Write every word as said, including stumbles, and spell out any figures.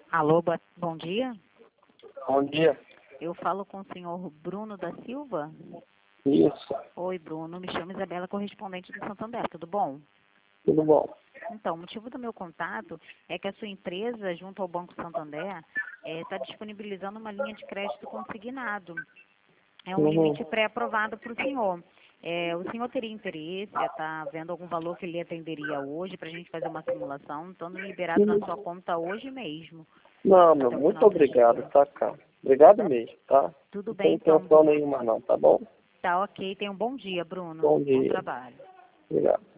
Alô, bo- bom dia. Bom dia. Eu falo com o senhor Bruno da Silva. Isso, Oi, Bruno. Me chamo Isabela, correspondente do Santander. Tudo bom? tudo bom. Então, o motivo do meu contato é que a sua empresa, junto ao Banco Santander, está disponibilizando uma linha de crédito consignado. É um Uhum. limite pré-aprovado para o senhor. É, o senhor teria interesse, está vendo algum valor que lhe atenderia hoje para a gente fazer uma simulação, estando liberado na sua conta hoje mesmo, Não, meu, até o muito final do obrigado, dia. tá, cara? Obrigado mesmo, tá? Tudo Não bem, tem então, intenção Bruno. nenhuma não, tá bom? Tá ok. Tenha um bom dia, Bruno. Bom Bom dia. trabalho. Obrigado.